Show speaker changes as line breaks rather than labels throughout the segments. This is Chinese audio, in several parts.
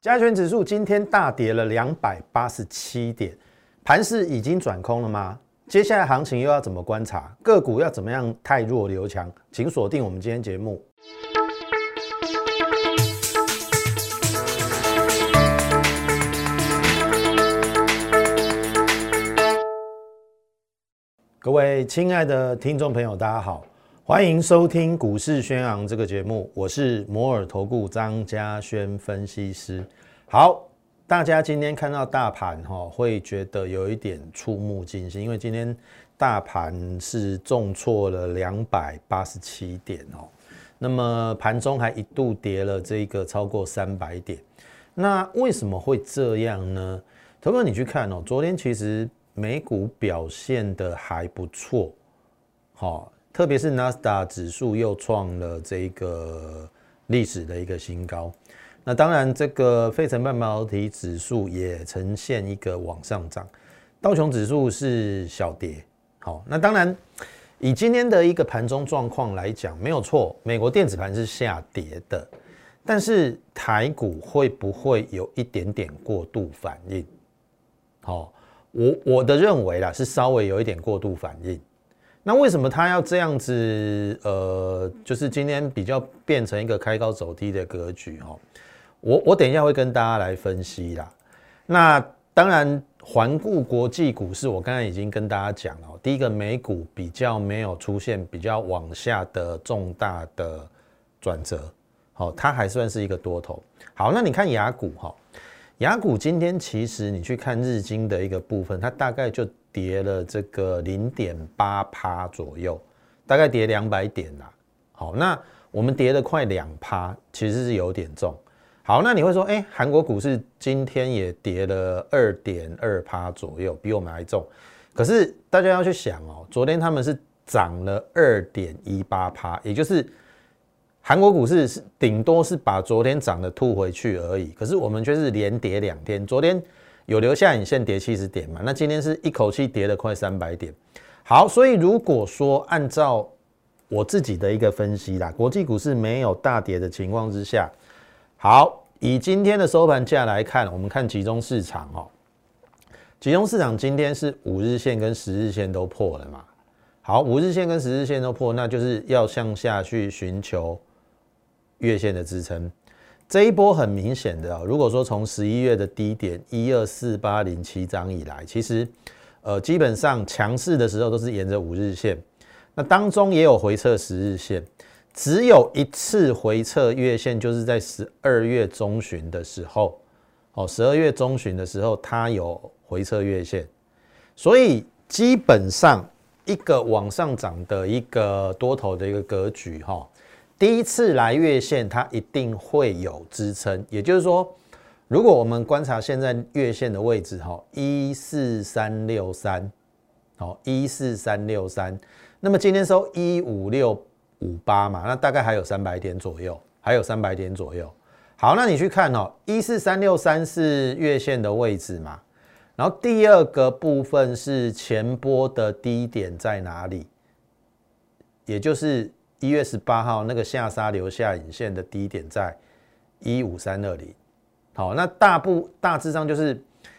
加权指数今天大跌了287点，盘势已经转空了吗？接下来行情又要怎么观察？个股要怎么样汰弱留强？请锁定我们今天节目。各位亲爱的听众朋友，大家好，欢迎收听股市宣昂这个节目，我是摩尔投顾张嘉轩分析师。好，大家今天看到大盘会觉得有一点触目惊心，因为今天大盘是重挫了287点那么盘中还一度跌了这个超过300点。那为什么会这样呢？投资者你去看昨天其实美股表现的还不错，特别是纳斯达克指数又创了这个历史的一个新高。那当然，这个费城半导体指数也呈现一个往上涨，道琼指数是小跌。好，那当然，以今天的一个盘中状况来讲，没有错，美国电子盘是下跌的，但是台股会不会有一点点过度反应？我的认为啦，是稍微有一点过度反应。那为什么它要这样子？就是今天比较变成一个开高走低的格局我等一下会跟大家来分析啦。那当然，环顾国际股市，我刚才已经跟大家讲了。第一个，美股比较没有出现比较往下的重大的转折，它还算是一个多头。好，那你看亚股亚股今天其实你去看日经的一个部分，它大概就跌了这个 0.8% 左右，大概跌200点啦。好，那我们跌了快2%，其实是有点重。好，那你会说，韩国股市今天也跌了 2.2% 左右，比我们还重。可是大家要去想昨天他们是涨了 2.18%， 也就是韩国股市是顶多是把昨天涨的吐回去而已。可是我们却是连跌2天，昨天有留下影线跌70点嘛，那今天是一口气跌了快300点。好，所以如果说按照我自己的一个分析啦，国际股市没有大跌的情况之下，好，以今天的收盘价来看，我们看集中市场集中市场今天是5日线跟10日线都破了嘛。好，5日线跟10日线都破，那就是要向下去寻求月线的支撑。这一波很明显的如果说从11月的低点124,807张以来，其实基本上强势的时候都是沿着5日线，那当中也有回测10日线。只有一次回测月线，就是在12月中旬的时候，12月中旬的时候，它有回测月线，所以基本上一个往上涨的一个多头的一个格局第一次来月线，它一定会有支撑。也就是说，如果我们观察现在月线的位置14363， 14363，那么今天收15658嘛，那大概还有300点左右，好，那你去看14363是月线的位置嘛，然后第二个部分是前波的低点在哪里，也就是1月18号那个下杀留下影线的低点在15320。好，那大致上就是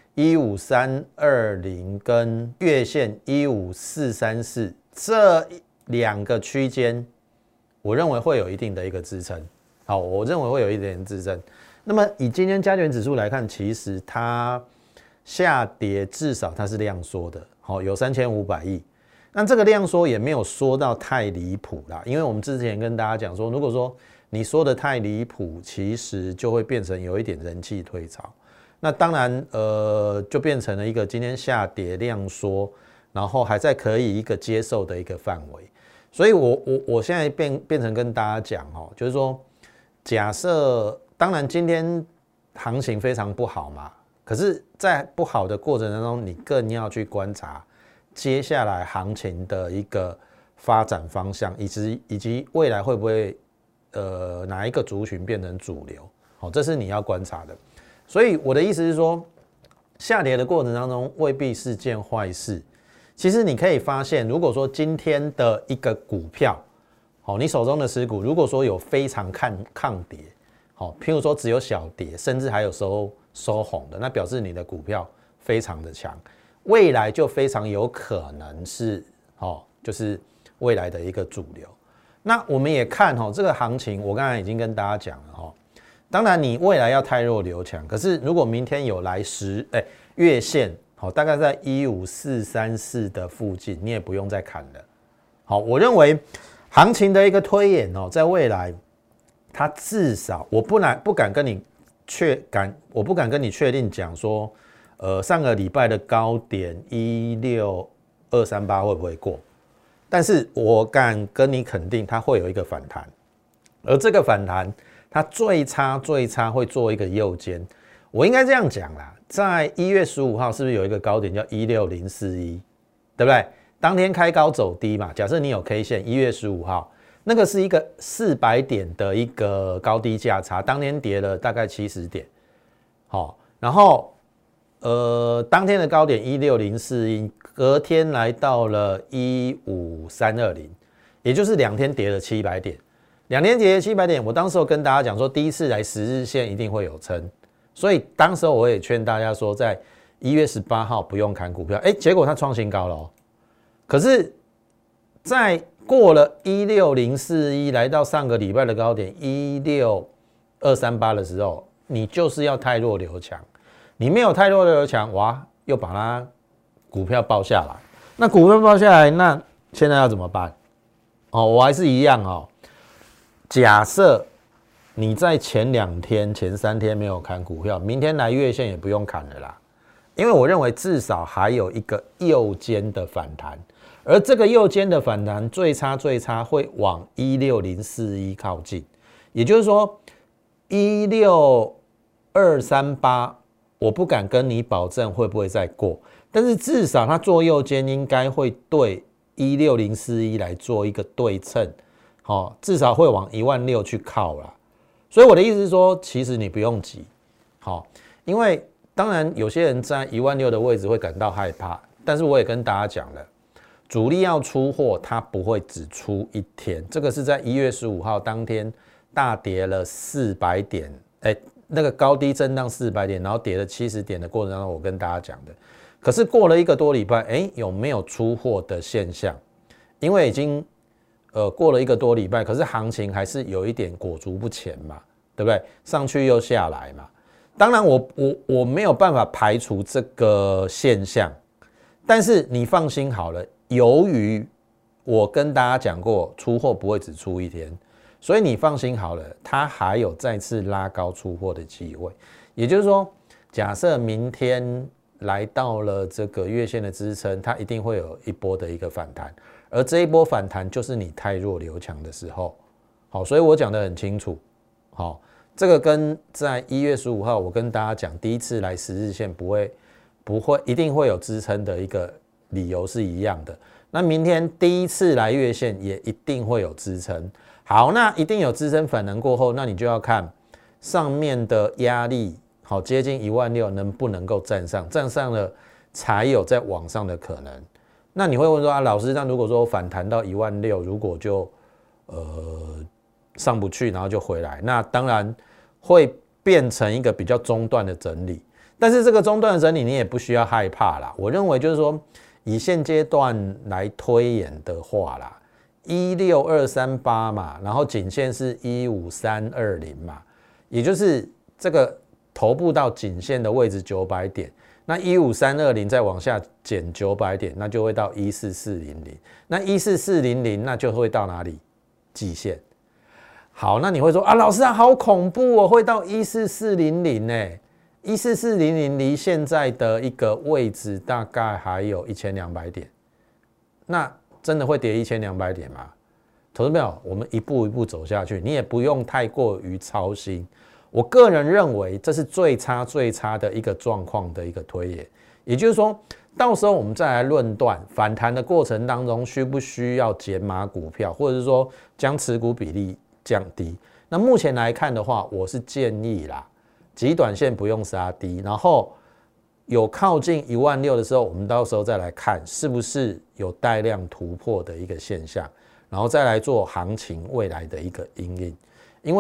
15320跟月线15434这2个区间，我认为会有一定的一个支撑。好，我认为会有一点支撑。那么以今天加权指数来看，其实它下跌至少它是量缩的，有3500亿。那这个量缩也没有缩到太离谱啦，因为我们之前跟大家讲说，如果说你缩的太离谱，其实就会变成有一点人气退潮。那当然就变成了一个今天下跌量缩，然后还在可以一个接受的一个范围。所以我现在变成跟大家讲就是说，假设当然今天行情非常不好嘛，可是在不好的过程当中，你更要去观察接下来行情的一个发展方向，以及未来会不会哪一个族群变成主流，这是你要观察的。所以我的意思是说，下跌的过程当中未必是件坏事。其实你可以发现，如果说今天的一个股票，你手中的持股如果说有非常抗跌， 好，譬如说只有小跌，甚至还有收红的，那表示你的股票非常的强，未来就非常有可能是就是未来的一个主流。那我们也看这个行情，我刚才已经跟大家讲了当然你未来要汰弱留强，可是如果明天有来月线大概在15434的附近，你也不用再看了。好，我认为行情的一个推演在未来，它至少我不敢跟你确定讲说，上个礼拜的高点16238会不会过？但是我敢跟你肯定，它会有一个反弹，而这个反弹，它最差会做一个右肩。我应该这样讲啦，在1月15号是不是有一个高点叫16041，对不对？当天开高走低嘛，假设你有 K 线，1月15号那个是一个400点的一个高低价差，当天跌了大概70点，然后当天的高点16041，隔天来到了15320，也就是2天跌了700点，2天跌了700点，我当时跟大家讲说，第一次来10日线一定会有撑，所以当时我也劝大家说，在1月18号不用砍股票，结果它创新高了可是，在过了16041，来到上个礼拜的高点16238的时候，你就是要汰弱留强。你没有汰弱留强，哇，又把它股票爆下来。那股票爆下来，那现在要怎么办？我还是一样假设你在前2天、前3天没有砍股票，明天来月线也不用砍了啦，因为我认为至少还有一个右肩的反弹。而这个右肩的反弹最差会往16041靠近，也就是说16238，我不敢跟你保证会不会再过，但是至少它做右肩应该会对16041来做一个对称，至少会往16000去靠啦。所以我的意思是说，其实你不用急，因为当然有些人在16000的位置会感到害怕，但是我也跟大家讲了。主力要出货，它不会只出一天，这个是在1月15号当天大跌了400点，那个高低震荡400点，然后跌了70点的过程当中，我跟大家讲的。可是过了1个多礼拜，有没有出货的现象？因为已经过了1个多礼拜，可是行情还是有一点裹足不前嘛，对不对？上去又下来嘛。当然我没有办法排除这个现象，但是你放心好了。由于我跟大家讲过，出货不会只出一天，所以你放心好了，它还有再次拉高出货的机会。也就是说，假设明天来到了这个月线的支撑，它一定会有一波的一个反弹，而这一波反弹就是你汰弱留强的时候。好，所以我讲得很清楚。好，这个跟在1月15号我跟大家讲，第一次来10日线不会一定会有支撑的一个理由是一样的。那明天第一次来月线也一定会有支撑。好，那一定有支撑反弹过后，那你就要看上面的压力，好，接近16000能不能够站上了才有再往上的可能。那你会问说老师，那如果说反弹到16000，如果就上不去，然后就回来，那当然会变成一个比较中段的整理。但是这个中段的整理你也不需要害怕啦。我认为就是说，以现阶段来推演的话啦，16238嘛，然后颈线是15320嘛，也就是这个头部到颈线的位置900点，那15320再往下减900点，那就会到14400，那14400那就会到哪里？季线。好，那你会说老师好恐怖会到14400呢？14400离现在的一个位置大概还有1200点，那真的会跌1200点吗？投资朋友，我们一步一步走下去，你也不用太过于操心。我个人认为这是最差的一个状况的一个推演，也就是说，到时候我们再来论断反弹的过程当中需不需要减码股票，或者是说将持股比例降低。那目前来看的话，我是建议啦。极短线不用杀低，然后有靠近16000的时候，我们到时候再来看是不是有带量突破的一个现象，然后再来做行情未来的一个因应。因为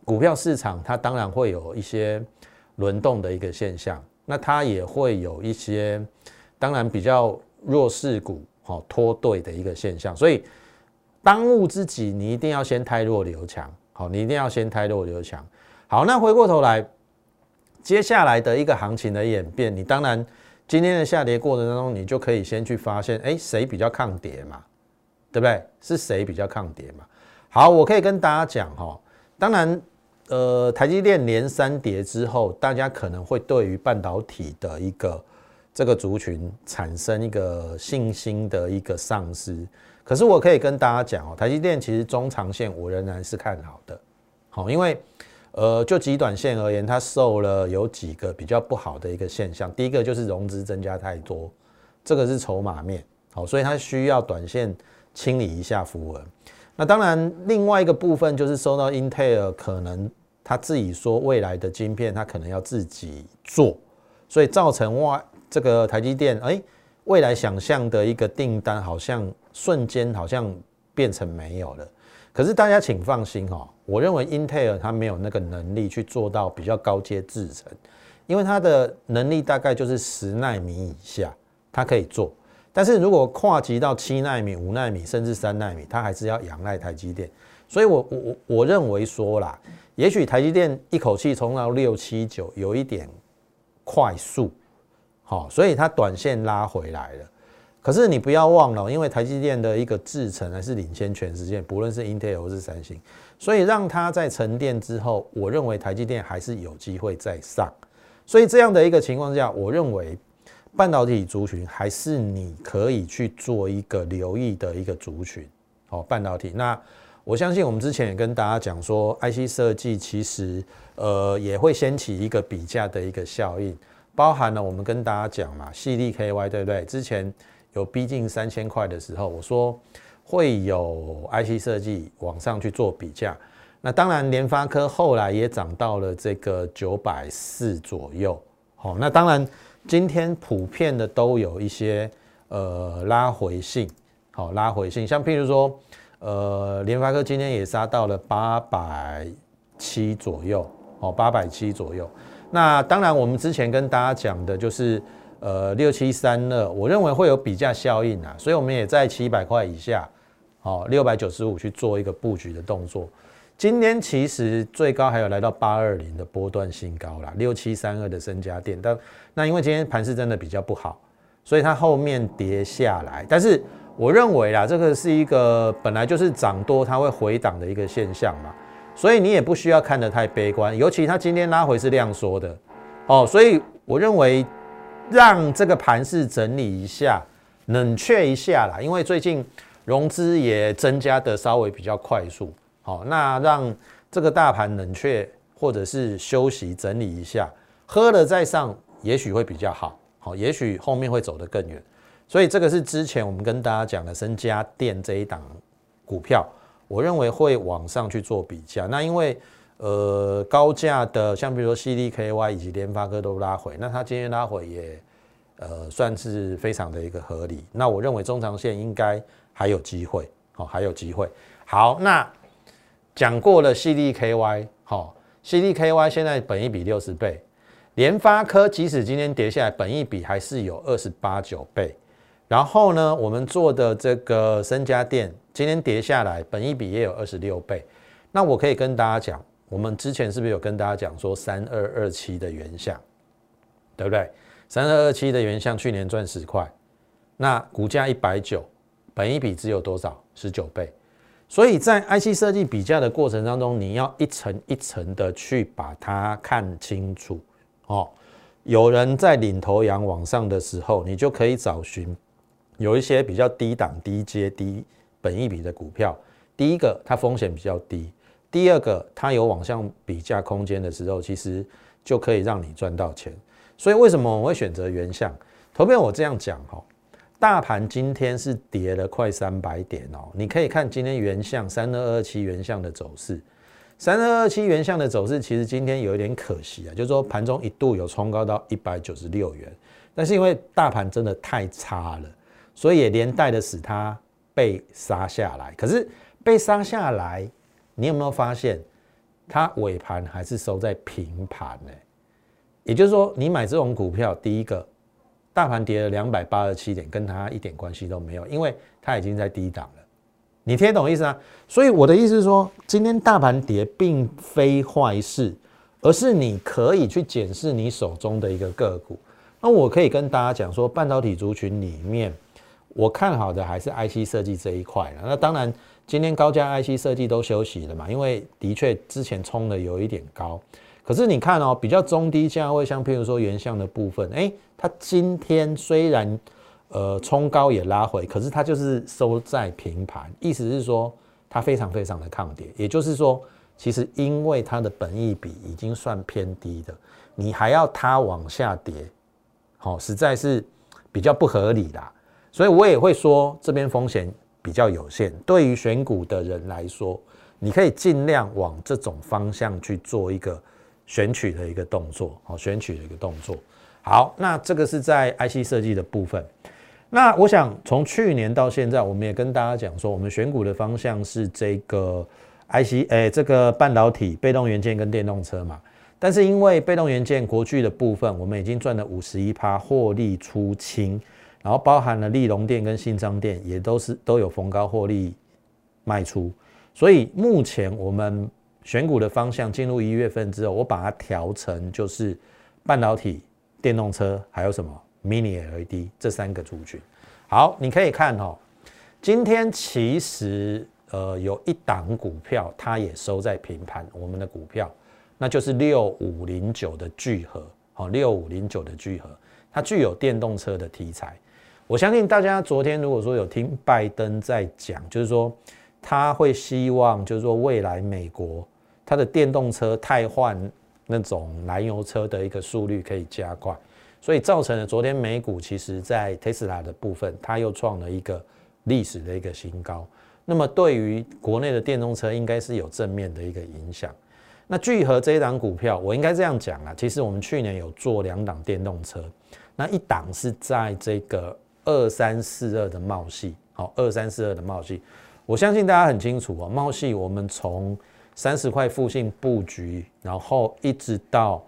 股票市场它当然会有一些轮动的一个现象，那它也会有一些当然比较弱势股脱队的一个现象，所以当务之急你一定要先汰弱留强，你一定要先汰弱留强。好，那回过头来，接下来的一个行情的演变，你当然今天的下跌过程当中，你就可以先去发现，谁比较抗跌嘛，对不对？是谁比较抗跌嘛？好，我可以跟大家讲当然，台积电连3跌之后，大家可能会对于半导体的一个这个族群产生一个信心的一个丧失。可是我可以跟大家讲台积电其实中长线我仍然是看好的，因为就极短线而言，它受了有几个比较不好的一个现象。第一个就是融资增加太多，这个是筹码面，所以它需要短线清理一下符文。那当然，另外一个部分就是受到 Intel 可能他自己说未来的晶片他可能要自己做，所以造成这个台积电未来想象的一个订单好像瞬间好像变成没有了。可是大家请放心我认为 Intel 它没有那个能力去做到比较高阶制程，因为它的能力大概就是10奈米以下，它可以做。但是如果跨级到7奈米、5奈米甚至3奈米，它还是要仰赖台积电。所以我认为说啦，也许台积电一口气冲到6、7、9有一点快速，所以它短线拉回来了。可是你不要忘了，因为台积电的一个制程还是领先全世界，不论是 Intel 或是三星，所以让它在沉淀之后，我认为台积电还是有机会再上。所以这样的一个情况下，我认为半导体族群还是你可以去做一个留意的一个族群，半导体。那我相信我们之前也跟大家讲说 ，IC 设计其实也会掀起一个比价的一个效应，包含了我们跟大家讲嘛，矽力 KY 对不对？之前有逼近3000块的时候，我说会有 IC 设计往上去做比价。那当然，联发科后来也涨到了这个940左右。那当然。今天普遍的都有一些拉回性，拉回性，像譬如说联发科今天也杀到了870左右，870左右。那当然我们之前跟大家讲的就是6732，我认为会有比价效应啊，所以我们也在700块以下，695去做一个布局的动作。今天其实最高还有来到820的波段新高啦，6732的升家电，那因为今天盘势真的比较不好，所以它后面跌下来。但是我认为啦，这个是一个本来就是涨多它会回档的一个现象嘛，所以你也不需要看得太悲观，尤其它今天拉回是量缩的所以我认为让这个盘势整理一下，冷却一下啦，因为最近融资也增加的稍微比较快速。那让这个大盘冷却或者是休息整理一下，喝了再上，也许会比较好，也许后面会走得更远。所以这个是之前我们跟大家讲的升家电这一档股票，我认为会往上去做比价。那因为高价的像比如说 CDKY 以及联发科都拉回，那它今天拉回也算是非常的一个合理。那我认为中长线应该还有机会，还有机会。好，那讲过了CDKY，CDKY 现在本益比60倍，联发科即使今天跌下来，本益比还是有28、9倍。然后呢，我们做的这个升家电今天跌下来，本益比也有26倍。那我可以跟大家讲，我们之前是不是有跟大家讲说3227的原相，对不对？3227的原相去年赚10块，那股价190，本益比只有多少？19倍。所以在 IC 设计比价的过程当中，你要一层一层的去把它看清楚有人在领头羊往上的时候，你就可以找寻有一些比较低档、低阶、低本益比的股票。第一个，它风险比较低；第二个，它有往上比价空间的时候，其实就可以让你赚到钱。所以为什么我会选择原相？投票我这样讲大盘今天是跌了快300点你可以看今天原相3227原相的走势，3227原相的走势其实今天有一点可惜就是说盘中一度有冲高到196元，但是因为大盘真的太差了，所以也连带的使它被杀下来。可是被杀下来，你有没有发现它尾盘还是收在平盘呢。也就是说，你买这种股票，第一个，大盘跌了287点，跟它一点关系都没有，因为它已经在低档了。你听得懂意思啊？所以我的意思是说，今天大盘跌并非坏事，而是你可以去检视你手中的一个个股。那我可以跟大家讲说，半导体族群里面，我看好的还是 IC 设计这一块了。那当然，今天高价 IC 设计都休息了嘛，因为的确之前冲的有一点高。可是你看哦，比较中低价位，像譬如说原相的部分，它今天虽然冲高也拉回，可是它就是收在平盘，意思是说它非常非常的抗跌。也就是说，其实因为它的本益比已经算偏低的，你还要它往下跌，实在是比较不合理啦。所以我也会说，这边风险比较有限。对于选股的人来说，你可以尽量往这种方向去做一个选取的一个动作，选取的一个动作。好，那这个是在 IC 设计的部分。那我想从去年到现在，我们也跟大家讲说，我们选股的方向是这个 这个半导体、被动元件跟电动车嘛。但是因为被动元件国巨的部分，我们已经赚了51%，获利出清，然后包含了立隆电跟信彰电也都有逢高获利卖出。所以目前我们选股的方向进入1月份之后，我把它调成就是半导体、电动车还有什么 Mini LED 这3个族群。好，你可以看今天其实有一档股票它也收在平盘，我们的股票那就是6509的聚合，6509的聚合，它具有电动车的题材。我相信大家昨天如果说有听拜登在讲，就是说他会希望就是说未来美国它的电动车汰换那种燃油车的一个速率可以加快，所以造成了昨天美股其实在 Tesla 的部分，它又创了一个历史的一个新高。那么对于国内的电动车应该是有正面的一个影响。那聚合这一档股票，我应该这样讲啊，其实我们去年有做2档电动车，那一档是在这个2342的茂系，2342的茂系，我相信大家很清楚茂系我们从30块附近布局，然后一直到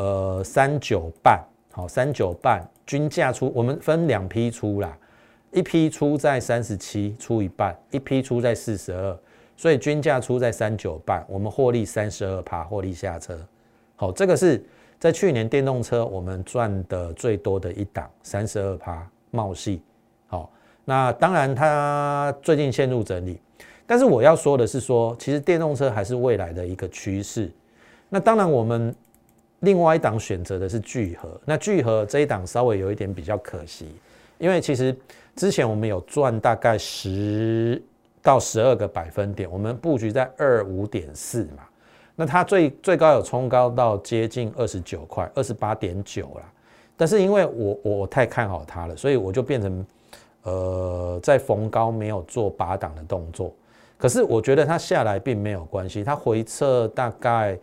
39半，39半均价出，我们分2批出啦，一批出在37出一半，一批出在42，所以均价出在39半，我们获利32%，获利下车。好，这个是在去年电动车我们赚的最多的一档32%茂系。好，那当然它最近陷入整理。但是我要说的是说，其实电动车还是未来的一个趋势。那当然，我们另外一档选择的是聚合。那聚合这一档稍微有一点比较可惜，因为其实之前我们有赚大概10到12个百分点，我们布局在25.4嘛。那它最高有冲高到接近29块，28.9啦。但是因为我太看好它了，所以我就变成在逢高没有做拔档的动作。可是我觉得它下来并没有关系，它回撤大概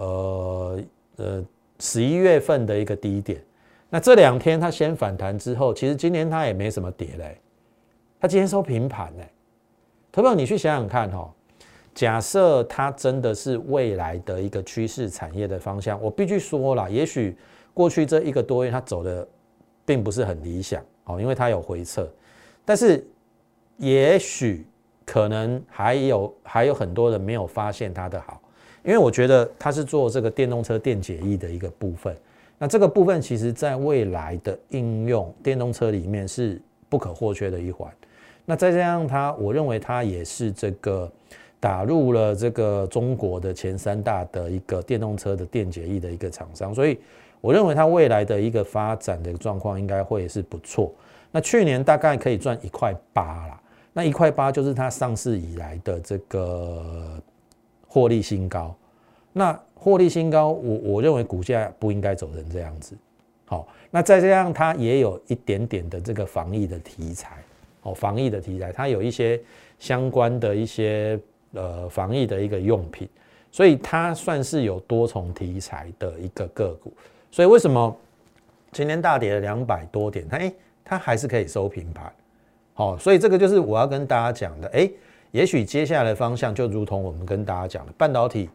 11月份的一个低点，那这2天它先反弹之后，其实今天它也没什么跌嘞，它今天收平盘嘞。投票你去想想看假设它真的是未来的一个趋势产业的方向，我必须说啦，也许过去这1个多月它走的并不是很理想，因为它有回撤，但是也许可能还有很多人没有发现它的好，因为我觉得它是做这个电动车电解液的一个部分。那这个部分其实在未来的应用电动车里面是不可或缺的一环。那再加上它，我认为它也是这个打入了这个中国的前3大的一个电动车的电解液的一个厂商，所以我认为它未来的一个发展的状况应该会是不错。那去年大概可以赚1.8块啦。那1.8块就是它上市以来的这个获利新高。那获利新高，我认为股价不应该走成这样子。好，那再加上它也有一点点的这个防疫的题材，防疫的题材，它有一些相关的一些防疫的一个用品，所以它算是有多重题材的一个个股。所以为什么今天大跌了200多点，它还是可以收平盘。所以这个就是我要跟大家讲的，也许接下来的方向就如同我们跟大家讲的，半导体、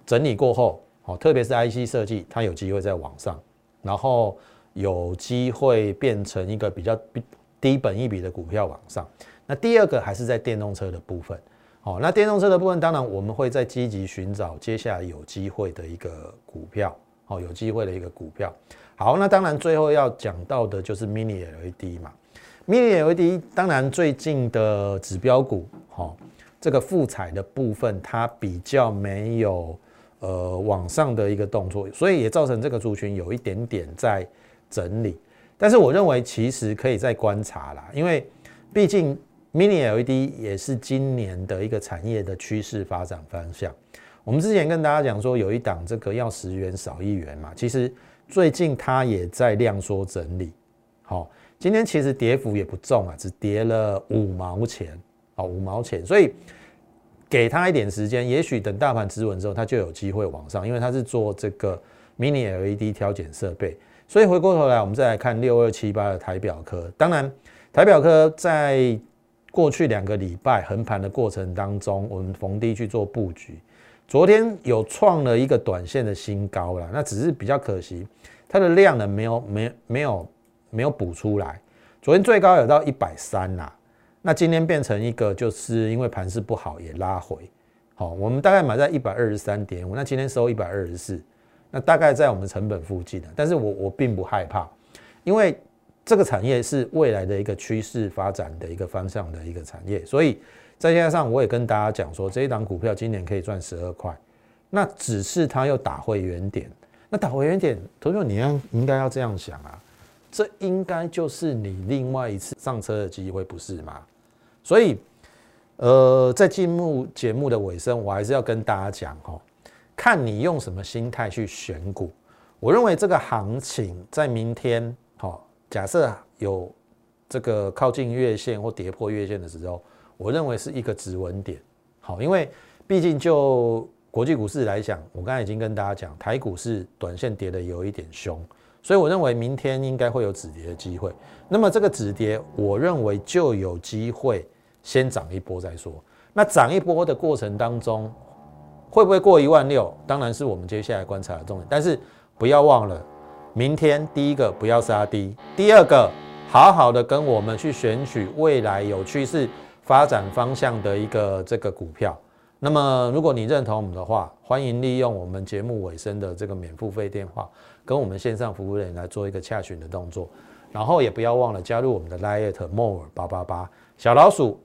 整理过后，特别是 IC 设计，它有机会再往上，然后有机会变成一个比较低本益比的股票往上。那第二个还是在电动车的部分。那电动车的部分，当然我们会再积极寻找接下来有机会的一个股票，有机会的一个股票。好，那当然最后要讲到的就是 Mini LED 嘛。Mini LED 当然最近的指标股，这个富彩的部分它比较没有往上的一个动作，所以也造成这个族群有一点点在整理。但是我认为其实可以再观察啦，因为毕竟 Mini LED 也是今年的一个产业的趋势发展方向。我们之前跟大家讲说有一档这个要10元少1元嘛，其实最近它也在量缩整理。今天其实跌幅也不重啊，只跌了5毛钱，5毛钱，所以给它一点时间，也许等大盘止稳之后，它就有机会往上，因为它是做这个 Mini LED 挑拣设备。所以回过头来，我们再来看6278的台表科。当然，台表科在过去2个礼拜横盘的过程当中，我们逢低去做布局。昨天有创了一个短线的新高啦，那只是比较可惜，它的量呢没有补出来。昨天最高有到130啦，那今天变成一个就是因为盘势不好也拉回。我们大概买在123.5，那今天收124，那大概在我们成本附近的。但是我并不害怕，因为这个产业是未来的一个趋势发展的一个方向的一个产业，所以再加上我也跟大家讲说，这一档股票今年可以赚12块，那只是它又打回原点。那打回原点，投资者你应该要这样想啊，这应该就是你另外一次上车的机会，不是吗？所以，在进入节目的尾声，我还是要跟大家讲看你用什么心态去选股。我认为这个行情在明天，假设有这个靠近月线或跌破月线的时候，我认为是一个止稳点。因为毕竟就国际股市来讲，我刚才已经跟大家讲，台股是短线跌的有一点凶，所以我认为明天应该会有止跌的机会。那么这个止跌，我认为就有机会先涨一波再说。那涨一波的过程当中，会不会过16000？当然是我们接下来观察的重点。但是不要忘了，明天第一个不要杀低，第二个好好的跟我们去选取未来有趋势发展方向的一个这个股票。那么如果你认同我们的话，欢迎利用我们节目尾声的这个免付费电话，跟我们线上服务人员来做一个洽询的动作。然后也不要忘了加入我们的 LINE more888 小老鼠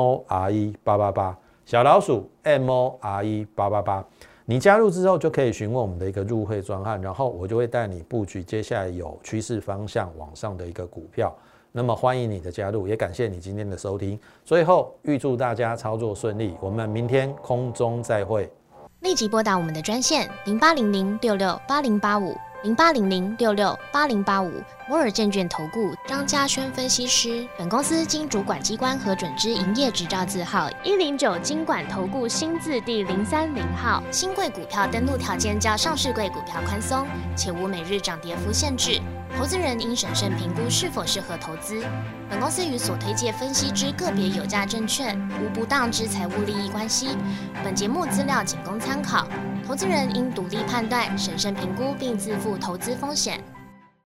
MORE888 小老鼠 MORE888。你加入之后就可以询问我们的一个入会专案，然后我就会带你布局接下来有趋势方向往上的一个股票。那么欢迎你的加入，也感谢你今天的收听。最后预祝大家操作顺利，我们明天空中再会。
立即拨打我们的专线08006680850800668085摩尔证券投顾张嘉轩分析师。本公司经主管机关核准之营业执照字号109金管投顾新字第030号。新贵股票登录条件较上市贵股票宽松，且无每日涨跌幅限制。投资人应审慎评估是否适合投资。本公司与所推介分析之个别有价证券无不当之财务利益关系。本节目资料仅供参考，投资人应独立判断、审慎评估并自负投资风险。